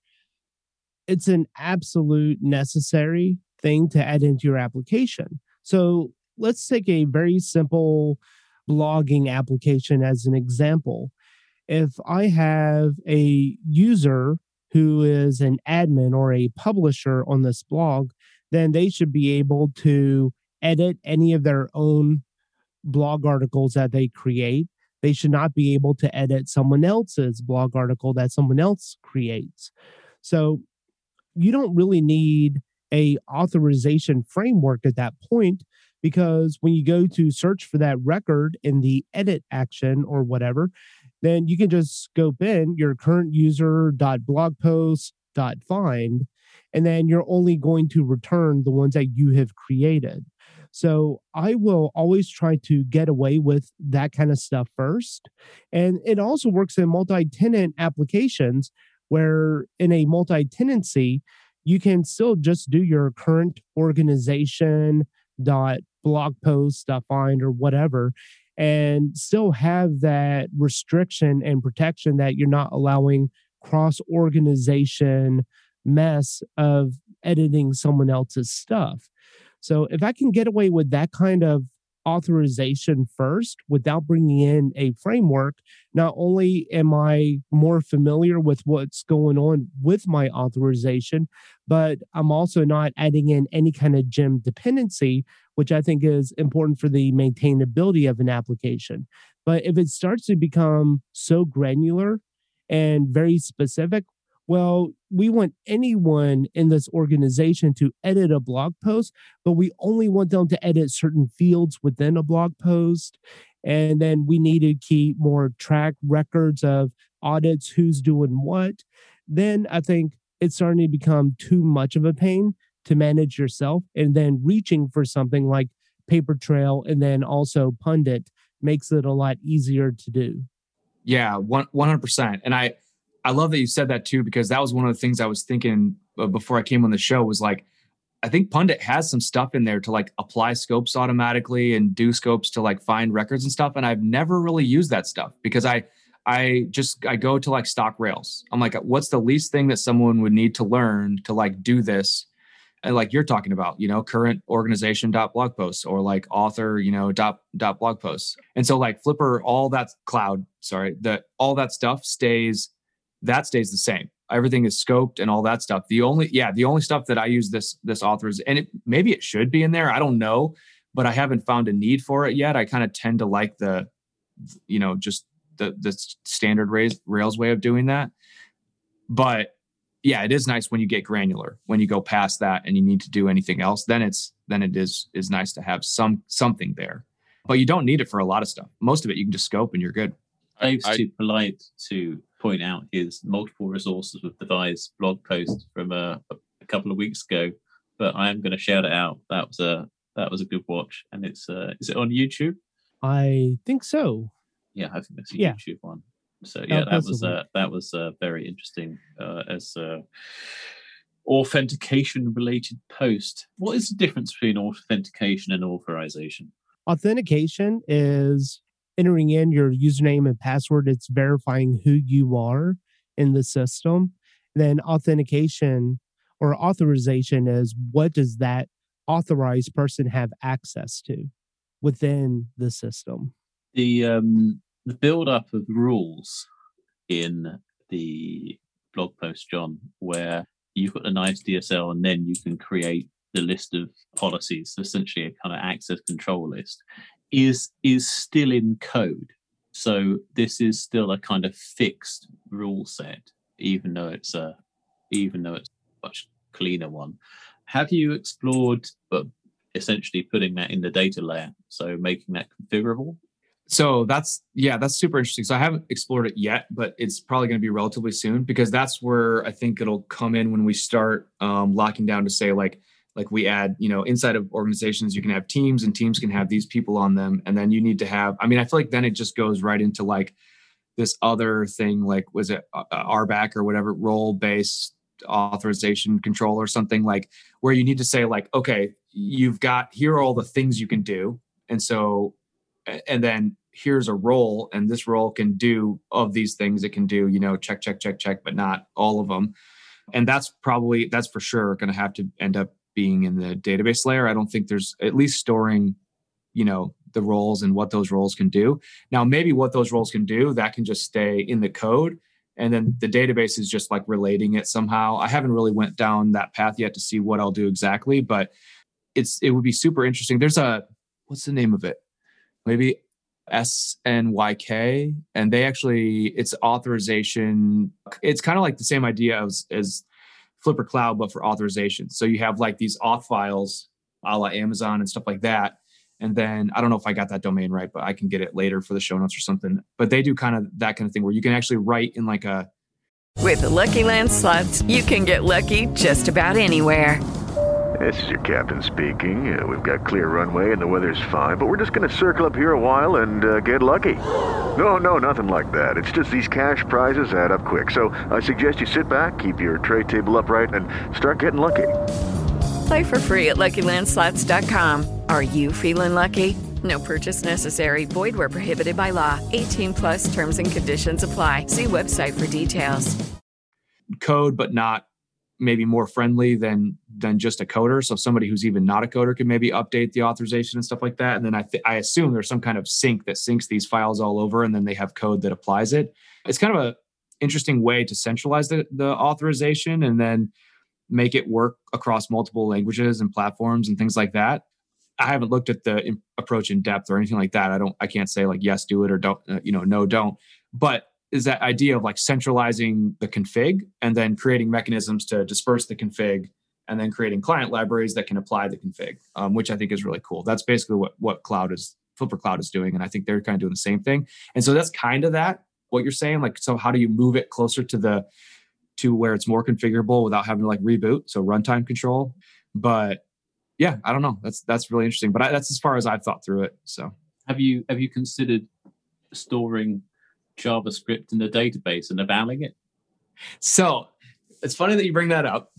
it's an absolute necessary thing to add into your application. So let's take a very simple blogging application as an example. If I have a user who is an admin or a publisher on this blog, then they should be able to edit any of their own blog articles that they create. They should not be able to edit someone else's blog article that someone else creates. So you don't really need a authorization framework at that point, because when you go to search for that record in the edit action or whatever, then you can just scope in your current user.blogpost.find, and then you're only going to return the ones that you have created. So I will always try to get away with that kind of stuff first. And it also works in multi-tenant applications, where in a multi-tenancy, you can still just do your current organization.blogpost.find or whatever, and still have that restriction and protection that you're not allowing cross-organization mess of editing someone else's stuff. So if I can get away with that kind of authorization first without bringing in a framework, not only am I more familiar with what's going on with my authorization, but I'm also not adding in any kind of gem dependency, which I think is important for the maintainability of an application. But if it starts to become so granular and very specific, well, we want anyone in this organization to edit a blog post, but we only want them to edit certain fields within a blog post. And then we need to keep more track records of audits, who's doing what. Then I think it's starting to become too much of a pain to manage yourself. And then reaching for something like Papertrail and then also Pundit makes it a lot easier to do. Yeah, 100%. And I love that you said that too, because that was one of the things I was thinking before I came on the show was like, I think Pundit has some stuff in there to like apply scopes automatically and do scopes to like find records and stuff. And I've never really used that stuff because I go to like stock Rails. I'm like, what's the least thing that someone would need to learn to like do this? And like you're talking about, current organization.blog posts or like author, dot blog posts. And so like Flipper, all that all that stuff stays the same. Everything is scoped and all that stuff. The only stuff that I use this authors, and maybe it should be in there. I don't know, but I haven't found a need for it yet. I kind of tend to like the standard Rails way of doing that. But yeah, it is nice when you get granular, when you go past that and you need to do anything else, then it is nice to have something there. But you don't need it for a lot of stuff. Most of it you can just scope and you're good. Dave's too polite to point out his multiple resources with devised blog post from a couple of weeks ago, but I am going to shout it out. That was a good watch, and it's is it on YouTube? I think so. Yeah, I think that's a YouTube one. So yeah, that was very interesting as authentication related post. What is the difference between authentication and authorization? Authentication is entering in your username and password. It's verifying who you are in the system. Then authentication or authorization is what does that authorized person have access to within the system. The build-up of rules in the blog post, John, where you've got a nice DSL and then you can create the list of policies, essentially a kind of access control list, is still in code. So this is still a kind of fixed rule set, even though it's a much cleaner one. Have you explored essentially putting that in the data layer, so making that configurable? So that's super interesting. So I haven't explored it yet, but it's probably going to be relatively soon, because that's where I think it'll come in when we start locking down to say like we add, inside of organizations, you can have teams and teams can have these people on them. And then you need to have, I feel like then it just goes right into like this other thing, like was it RBAC or whatever, role-based authorization control or something, like where you need to say like, okay, here are all the things you can do. And then here's a role, and this role can do of these things it can do, check, but not all of them. And that's for sure going to have to end up being in the database layer. I don't think there's, at least storing the roles and what those roles can do. Now, maybe what those roles can do, that can just stay in the code. And then the database is just like relating it somehow. I haven't really went down that path yet to see what I'll do exactly, but it would be super interesting. There's what's the name of it? Maybe SNYK. And they actually, it's authorization. It's kind of like the same idea as Flipper Cloud, but for authorization. So you have like these auth files a la Amazon and stuff like that. And then I don't know if I got that domain right, but I can get it later for the show notes or something. But they do kind of that kind of thing where you can actually write in like a... With the Lucky Land Slots, you can get lucky just about anywhere. This is your captain speaking. We've got clear runway and the weather's fine, but we're just going to circle up here a while and get lucky. No, nothing like that. It's just these cash prizes add up quick. So I suggest you sit back, keep your tray table upright, and start getting lucky. Play for free at LuckyLandSlots.com. Are you feeling lucky? No purchase necessary. Void where prohibited by law. 18+ terms and conditions apply. See website for details. Code, but not maybe more friendly than just a coder. So somebody who's even not a coder can maybe update the authorization and stuff like that. And then I assume there's some kind of sync that syncs these files all over, and then they have code that applies it. It's kind of a interesting way to centralize the authorization and then make it work across multiple languages and platforms and things like that. I haven't looked at the approach in depth or anything like that. I can't say like, yes, do it, or don't, no, don't. But is that idea of like centralizing the config and then creating mechanisms to disperse the config and then creating client libraries that can apply the config, which I think is really cool. That's basically what Flipper Cloud is doing. And I think they're kind of doing the same thing. And so that's kind of what you're saying. Like, so how do you move it closer to where it's more configurable without having to like reboot? So runtime control. But yeah, I don't know. That's really interesting. But that's as far as I've thought through it. So have you considered storing JavaScript in the database and evaluating it? So it's funny that you bring that up.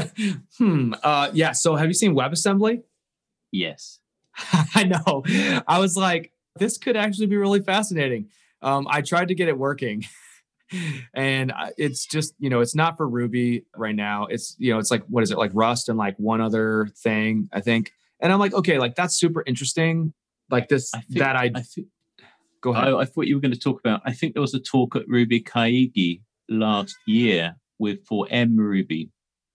Yeah. So have you seen WebAssembly? Yes. I know. I was like, this could actually be really fascinating. I tried to get it working. And it's just, it's not for Ruby right now. It's, it's like, what is it? Like Rust and like one other thing, I think. And I'm like, okay, like that's super interesting. Like this, go ahead. I thought you were going to talk about, I think there was a talk at Ruby Kaigi last year for mRuby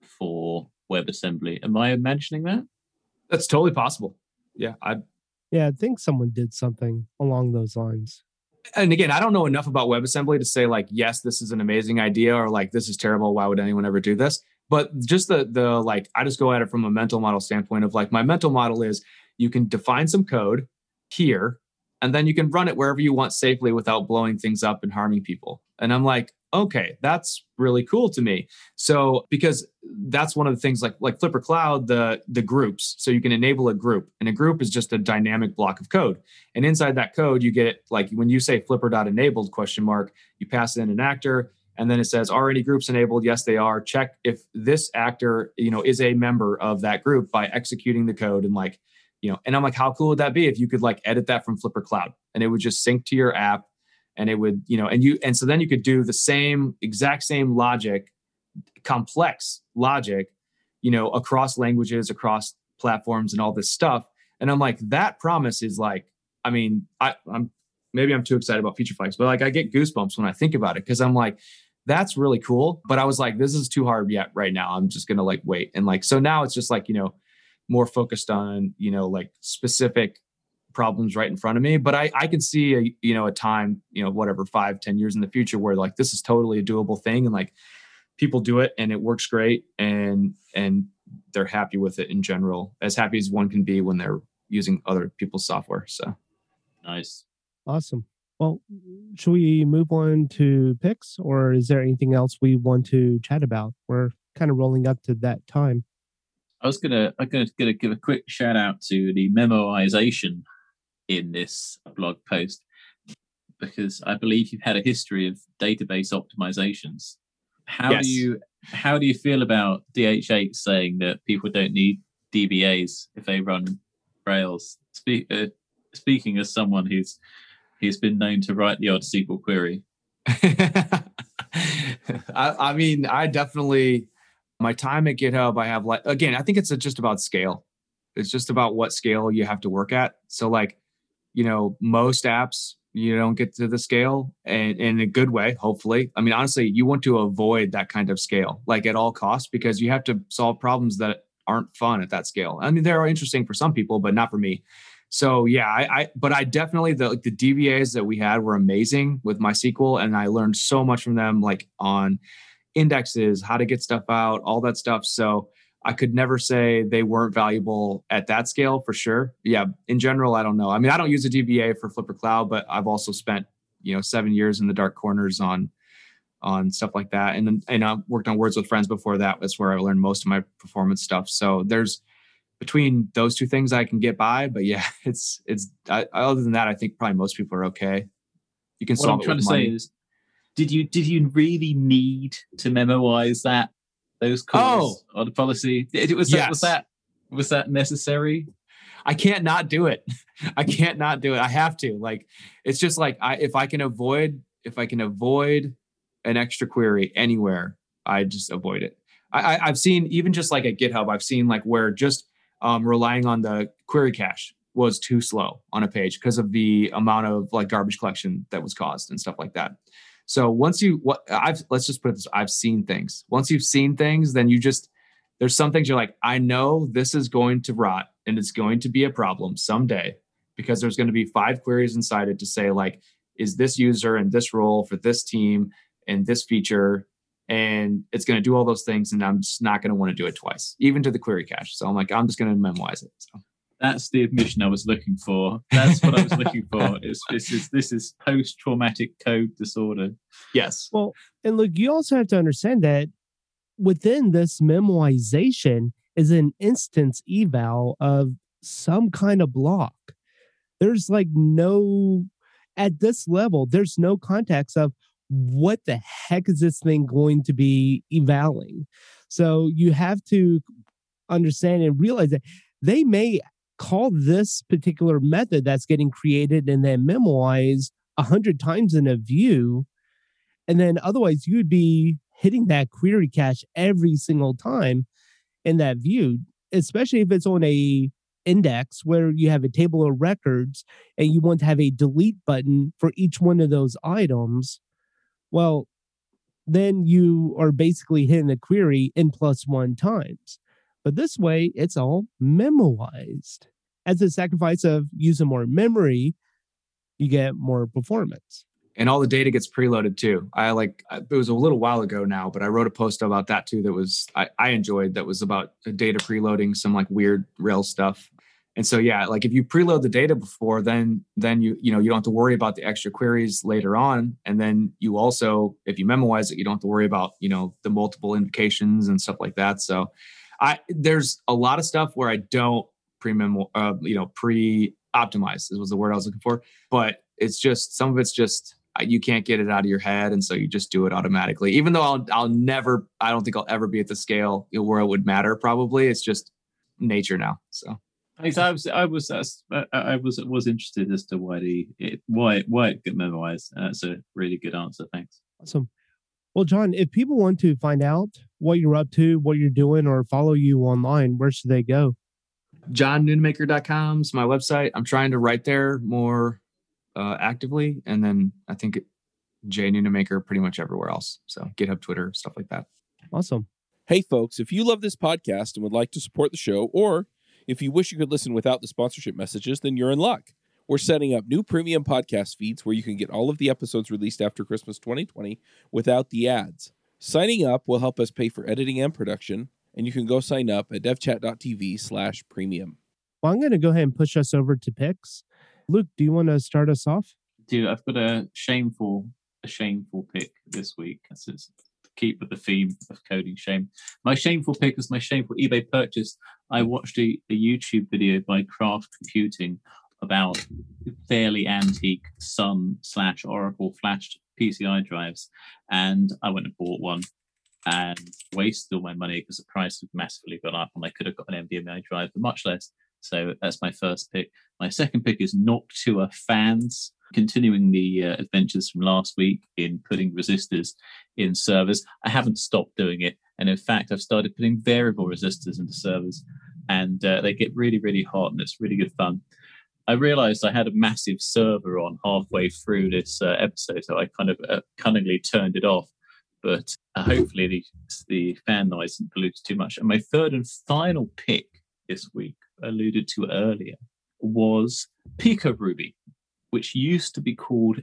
for WebAssembly. Am I imagining that? That's totally possible. Yeah. I think someone did something along those lines. And again, I don't know enough about WebAssembly to say like, yes, this is an amazing idea, or like, this is terrible. Why would anyone ever do this? But just the like, I just go at it from a mental model standpoint of like, my mental model is you can define some code here, and then you can run it wherever you want safely without blowing things up and harming people. And I'm like, okay, that's really cool to me. So, because that's one of the things like Flipper Cloud, the groups. So you can enable a group, and a group is just a dynamic block of code. And inside that code, you get like, when you say flipper.enabled ? You pass in an actor, and then it says, are any groups enabled? Yes, they are. Check if this actor, is a member of that group by executing the code. And like, and I'm like, how cool would that be if you could like edit that from Flipper Cloud and it would just sync to your app? And it would, and so then you could do the exact same logic, complex logic, across languages, across platforms and all this stuff. And I'm like, that promise is like, I mean, I'm too excited about feature flags, but like I get goosebumps when I think about it, because I'm like, that's really cool. But I was like, this is too hard yet right now. I'm just going to like wait. And like, so now it's just like, more focused on, like specific problems right in front of me. But I can see a time, 5-10 years in the future where like this is totally a doable thing, and like people do it and it works great, and they're happy with it in general, as happy as one can be when they're using other people's software. So nice. Awesome. Well, should we move on to picks, or is there anything else we want to chat about? We're kind of rolling up to that time. I'm gonna give a quick shout out to the memoization in this blog post, because I believe you've had a history of database optimizations. How do you feel about DH8 saying that people don't need DBAs if they run Rails? Speaking as someone who's been known to write the odd SQL query. I mean, I definitely, my time at GitHub, I have like, again, I think it's just about scale. what scale you have to work at. So like, most apps, you don't get to the scale, and in a good way, hopefully. I mean, honestly, you want to avoid that kind of scale, like at all costs, because you have to solve problems that aren't fun at that scale. I mean, they're interesting for some people, but not for me. So yeah, but I definitely, the DBAs that we had were amazing with MySQL, and I learned so much from them, like on indexes, how to get stuff out, all that stuff. So I could never say they weren't valuable at that scale for sure. Yeah. In general, I don't know. I mean, I don't use a DBA for Flipper Cloud, but I've also spent, 7 years in the dark corners on stuff like that. And I worked on Words with Friends before that. That's where I learned most of my performance stuff. So there's between those two things I can get by, but yeah, other than that, I think probably most people are okay. You can solve it with money. What I'm trying to say is, did you really need to memorize those calls or the policy? Was that necessary? I can't not do it. I can't not do it. I have to. Like, it's just like if I can avoid an extra query anywhere, I just avoid it. I've seen, even just like at GitHub, I've seen like where just relying on the query cache was too slow on a page because of the amount of like garbage collection that was caused and stuff like that. So let's just put it this, I've seen things. Once you've seen things, then there's some things you're like, I know this is going to rot and it's going to be a problem someday, because there's going to be 5 queries inside it to say like, is this user and this role for this team and this feature, and it's going to do all those things, and I'm just not going to want to do it twice, even to the query cache. So I'm like, I'm just going to memorize it. So that's the admission I was looking for. That's what I was looking for. This is post-traumatic code disorder. Yes. Well, and look, you also have to understand that within this memoization is an instance eval of some kind of block. There's like at this level, there's no context of what the heck is this thing going to be evaling. So you have to understand and realize that they may call this particular method that's getting created and then memoized 100 times in a view. And then otherwise you would be hitting that query cache every single time in that view, especially if it's on a index where you have a table of records and you want to have a delete button for each one of those items. Well, then you are basically hitting the query n+1 times. But this way, it's all memoized. As a sacrifice of using more memory, you get more performance. And all the data gets preloaded too. It was a little while ago now, but I wrote a post about that too. That was, I enjoyed, that was about data preloading, some like weird Rails stuff. And so, yeah, like if you preload the data before, then you don't have to worry about the extra queries later on. And then you also, if you memoize it, you don't have to worry about, the multiple invocations and stuff like that. So there's a lot of stuff where I don't pre-optimize was the word I was looking for. But it's just, some of it's just, you can't get it out of your head. And so you just do it automatically, even though I don't think I'll ever be at the scale where it would matter. Probably it's just nature now. So. I was interested as to why it get memoized. That's a really good answer. Thanks. Awesome. Well, John, if people want to find out what you're up to, what you're doing, or follow you online, where should they go? JohnNunemaker.com is my website. I'm trying to write there more actively, and then I think J Nunemaker pretty much everywhere else. So GitHub, Twitter, stuff like that. Awesome. Hey, folks, if you love this podcast and would like to support the show, or if you wish you could listen without the sponsorship messages, then you're in luck. We're setting up new premium podcast feeds where you can get all of the episodes released after Christmas 2020 without the ads. Signing up will help us pay for editing and production, and you can go sign up at devchat.tv/premium. Well, I'm going to go ahead and push us over to picks. Luke, do you want to start us off? Dude, I've got a shameful pick this week. That's to keep with the theme of coding shame. My shameful pick is my shameful eBay purchase. I watched a YouTube video by Craft Computing about fairly antique Sun/Oracle flash PCI drives, and I went and bought one and wasted all my money because the price had massively gone up, and I could have got an NVMe drive for much less. So that's my first pick. My second pick is Noctua Fans, continuing the adventures from last week in putting resistors in servers. I haven't stopped doing it, and in fact, I've started putting variable resistors into servers. and they get really, really hot, and it's really good fun. I realized I had a massive server on halfway through this episode, so I kind of cunningly turned it off. But hopefully the fan noise didn't pollute too much. And my third and final pick this week, alluded to earlier, was Pico Ruby, which used to be called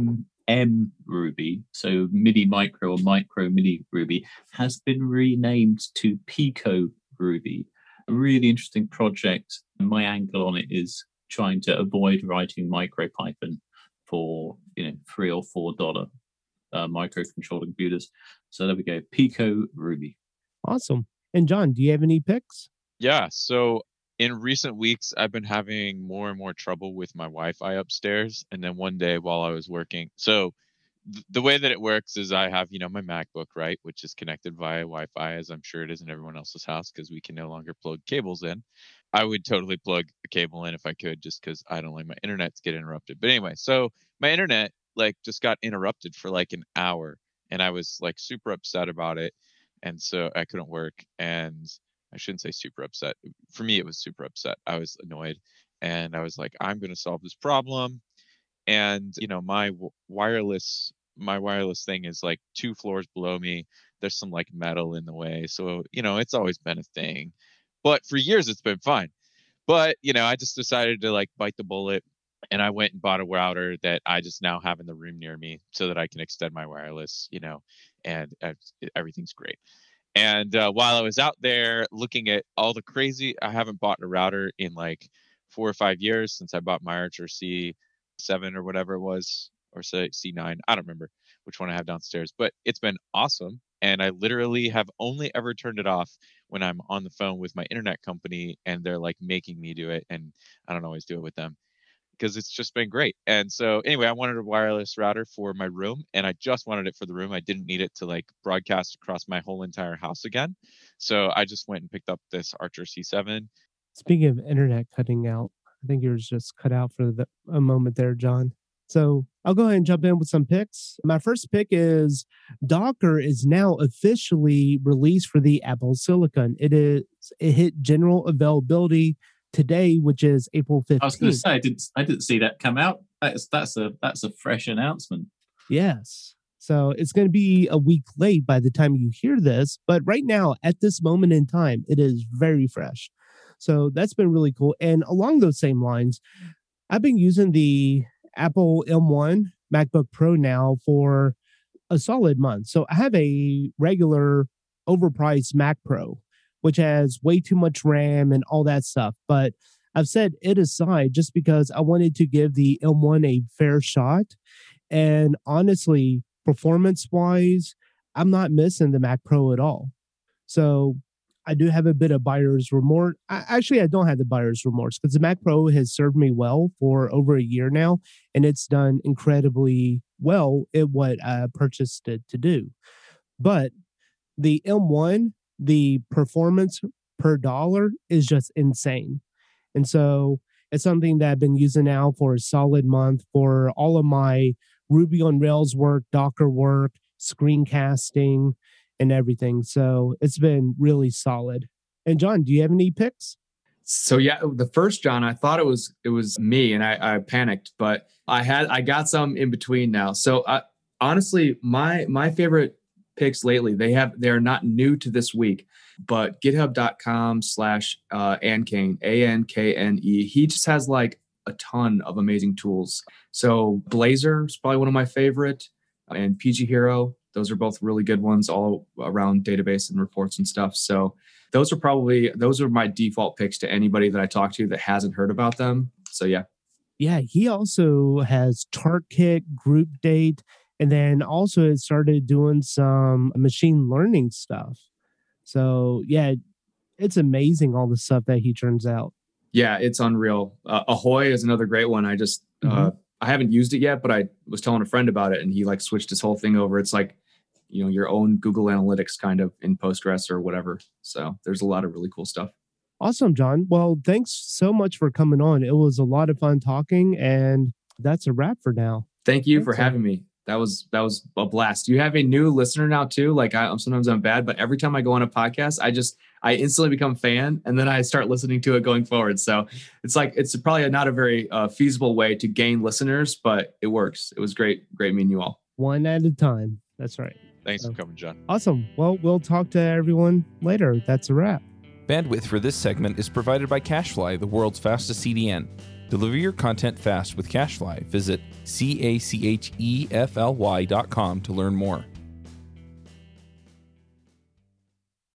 MM Ruby. So Mini Micro or Micro Mini Ruby has been renamed to Pico Ruby. A really interesting project. And my angle on it is trying to avoid writing MicroPython for $3 or $4 microcontroller computers. So there we go, Pico Ruby. Awesome. And John, do you have any picks? Yeah. So in recent weeks, I've been having more and more trouble with my Wi-Fi upstairs. And then one day while I was working, so the way that it works is I have, my MacBook, right, which is connected via Wi-Fi, as I'm sure it is in everyone else's house, because we can no longer plug cables in. I would totally plug a cable in if I could, just because I don't like my internet to get interrupted. But anyway, so my internet just got interrupted for like an hour, and I was like super upset about it. And so I couldn't work, and I shouldn't say super upset. For me, it was super upset. I was annoyed, and I was like, I'm going to solve this problem. And, my wireless thing is like 2 floors below me. There's some like metal in the way. So, it's always been a thing, but for years it's been fine. But, I just decided to like bite the bullet, and I went and bought a router that I just now have in the room near me so that I can extend my wireless, and everything's great. And while I was out there looking at all the crazy, I haven't bought a router in like 4 or 5 years since I bought my Archer C7 or whatever it was, or C9. I don't remember which one I have downstairs, but it's been awesome. And I literally have only ever turned it off when I'm on the phone with my internet company and they're like making me do it. And I don't always do it with them, because it's just been great. And so anyway, I wanted a wireless router for my room, and I just wanted it for the room. I didn't need it to like broadcast across my whole entire house again. So I just went and picked up this Archer C7. Speaking of internet cutting out, I think yours just cut out for a moment there, John. So I'll go ahead and jump in with some picks. My first pick is Docker is now officially released for the Apple Silicon. It hit general availability today, which is April 15th. I was going to say I didn't see that come out. That's a fresh announcement. Yes. So it's going to be a week late by the time you hear this, but right now at this moment in time, it is very fresh. So that's been really cool. And along those same lines, I've been using the Apple M1 MacBook Pro now for a solid month. So I have a regular overpriced Mac Pro, which has way too much RAM and all that stuff. But I've set it aside just because I wanted to give the M1 a fair shot. And honestly, performance-wise, I'm not missing the Mac Pro at all. So I do have a bit of buyer's remorse. I don't have the buyer's remorse because the Mac Pro has served me well for over a year now, and it's done incredibly well at what I purchased it to do. But the M1, the performance per dollar is just insane. And so it's something that I've been using now for a solid month for all of my Ruby on Rails work, Docker work, screencasting, and everything. So it's been really solid. And John, do you have any picks? So yeah, the first John, I thought it was me, and I panicked, but I got some in between now. So honestly, my favorite picks lately, they are not new to this week, but github.com/Ankane, Ankne. He just has like a ton of amazing tools. So Blazor is probably one of my favorite, and PG Hero. Those are both really good ones all around database and reports and stuff. So those are my default picks to anybody that I talk to that hasn't heard about them. So yeah. Yeah, he also has Chartkit, GroupDate, and then also it started doing some machine learning stuff. So yeah, it's amazing all the stuff that he turns out. Yeah, it's unreal. Ahoy is another great one. I just I haven't used it yet, but I was telling a friend about it, and he like switched his whole thing over. It's like, your own Google Analytics kind of in Postgres or whatever. So there's a lot of really cool stuff. Awesome, John. Well, thanks so much for coming on. It was a lot of fun talking, and that's a wrap for now. Thank you for having me. That was a blast. You have a new listener now too. Like sometimes I'm bad, but every time I go on a podcast, I instantly become a fan, and then I start listening to it going forward. So it's probably not a very feasible way to gain listeners, but it works. It was great meeting you all. One at a time. That's right. Thanks for coming, John. Awesome. Well, we'll talk to everyone later. That's a wrap. Bandwidth for this segment is provided by CacheFly, the world's fastest CDN. Deliver your content fast with CacheFly. Visit CacheFly.com to learn more.